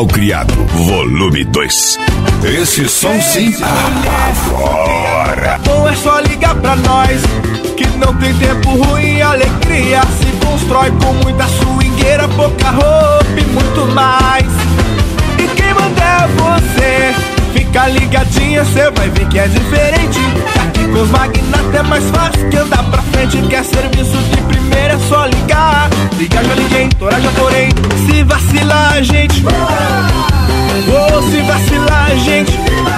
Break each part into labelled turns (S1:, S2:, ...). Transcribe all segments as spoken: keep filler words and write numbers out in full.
S1: Malcriado, volume dois. Esse som sim apavora.
S2: Bom é só ligar pra nós, que não tem tempo ruim, alegria se constrói com muita swingueira, pouca roupa e muito mais. E quem manda é você, fica ligadinha, cê vai ver que é diferente. Aqui com os magnatas é mais fácil que andar pra frente. Quer serviço de primeira é só ligar. Ligar já liguei, torar já torei. Se vacilar a gente, oh, se vacilar a gente,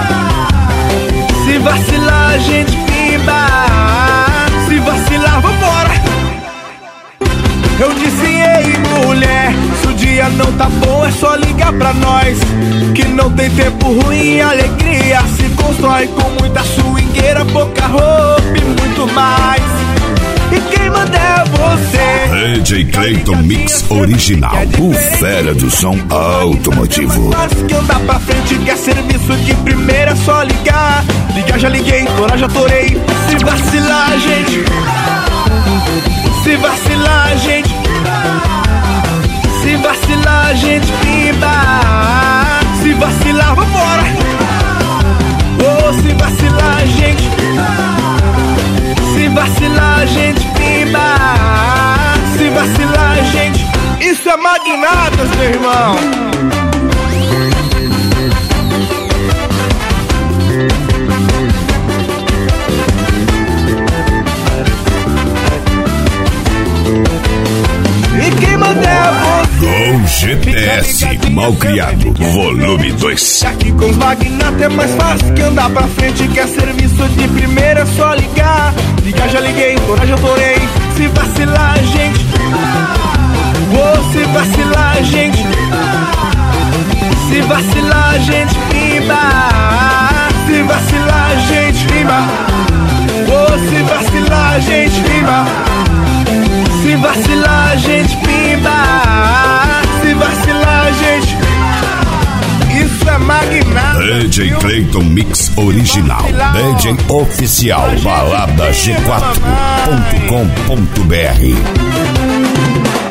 S2: se vacilar a gente, pimba. Se vacilar, vambora. Eu disse, ei mulher, se o dia não tá bom é só ligar pra nós, que não tem tempo ruim, alegria se constrói com muita swingueira, pouca roupa e muito mais. E quem manda é você,
S1: D J Clayton Mix Original, o fera do som automotivo.
S2: Mas que andar pra frente, quer serviço de primeira é só ligar. Ligar já liguei, torar já torei. Se vacilar a gente, se vacilar a gente, se vacilar a gente, pimba. Se vacilar, vambora. Oh, se vacilar a gente, se vacilar a gente, pimba. Se vacilar a gente, isso é magnatas, meu irmão. E quem manda é você,
S1: com G P S Malcriado, volume dois.
S2: Aqui com os magnatas é mais fácil que andar pra frente. Quer serviço de primeira é só ligar. Ligar já liguei, torar já torei. Se vacilar a gente, oh, se vacilar a gente, se vacilar a gente, pimba. Se vacilar a gente, pimba. Oh, se vacilar a gente, pimba. Se vacilar a gente, pimba. Se vacilar a gente, isso é magnata.
S1: D J Clayton Mix Original, D J Oficial, balada g quatro ponto com ponto b r.